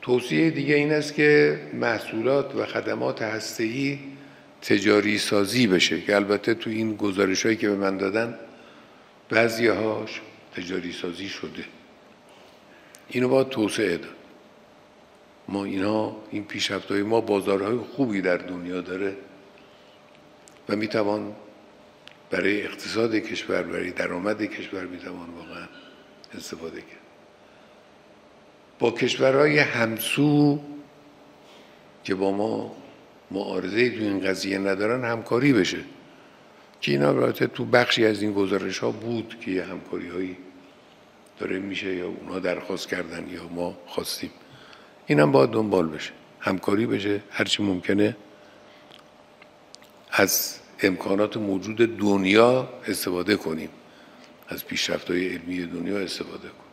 توصیه دیگه این است که محصولات و خدمات هسته‌ای تجاری سازی بشه، که البته تو این گزارش‌هایی که به من دادن بعضی‌هاش تجاری سازی شده. اینو باید توسعه داد. این پیشرفت‌های ما بازارهای خوبی در دنیا داره و میتوان برای اقتصاد کشور، برای درآمد کشور میتوان واقعا استفاده کرد. با کشورهای همسو که با ما معارضه‌ای تو این قضیه ندارن همکاری بشه، که اینا البته تو بخشی از این گزارش‌ها بود که یه همکاری‌هایی داره میشه، یا اونا درخواست کردن یا ما خواستیم. اینم باید دنبال بشه، همکاری بشه، هرچی ممکنه از امکانات موجود دنیا استفاده کنیم، از پیشرفت‌های علمی دنیا استفاده کنیم.